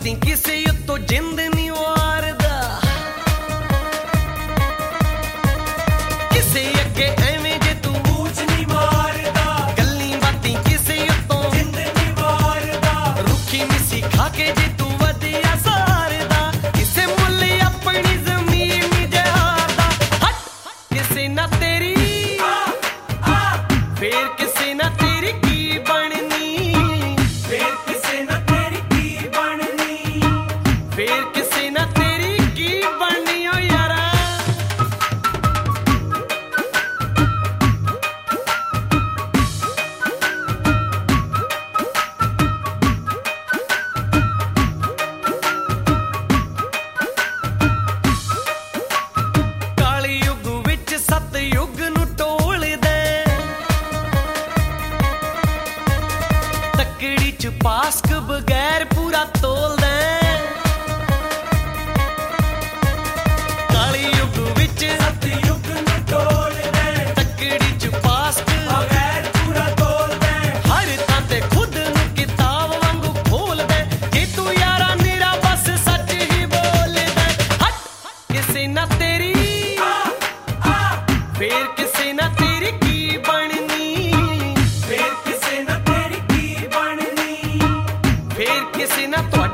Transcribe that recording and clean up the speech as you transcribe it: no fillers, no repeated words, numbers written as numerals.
बातें किसे तो जिंद नहीं वारदा किसे अगे एवें जे तू पूछ नहीं मारदा गल्ली बातें किसे तो जिंद नहीं वारदा रुखी मिसी खा के जे तू वधिया सारदा किसे मुल्ले अपनी जमीन जहारदा हट किसे ना तेरी फिर किसे ना तेरी की बननी फिर किसे ना तेरी की बननी फिर किसे ना तेरी की बननी ओ यारा काली युग विच सत युग नू टोल दे तकड़ी च पास्क बगैर पूरा तोल दे काली युग विच सत युग नू टोल दे तकड़ी च पास्क बगैर पूरा तोल दे हर तां ते खुद नू किताब वांगू खोल दे जे तू यारा मेरा बस सच ही बोल दे हट किसे ना तेरी फिर किसे ना तेरी की बननी फिर किसे ना तेरी की बननी फिर किसे ना तो